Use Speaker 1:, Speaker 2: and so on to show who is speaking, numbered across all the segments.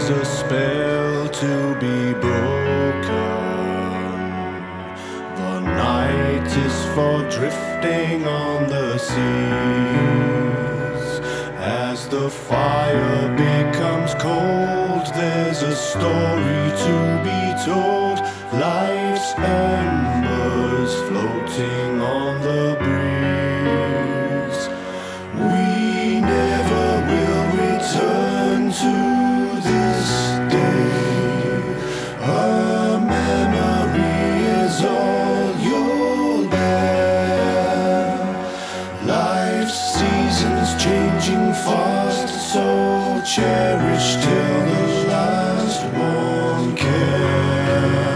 Speaker 1: is a spell to be broken. The night is for drifting on the seas. As the fire becomes cold, there's a story to be told. Life's embers floating on the breeze. We never will return to this day. A memory is all you'll bear. Life's seasons changing fast, so cherish till the last one care.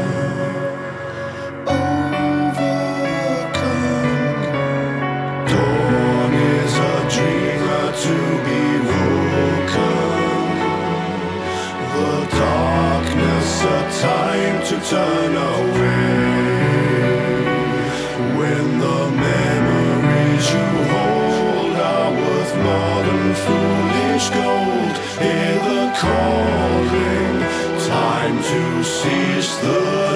Speaker 1: Dawn is a dreamer to be woken. The darkness a time to turn away. When the memories you hold are worth more than foolish gold, hear the calling, time to seize the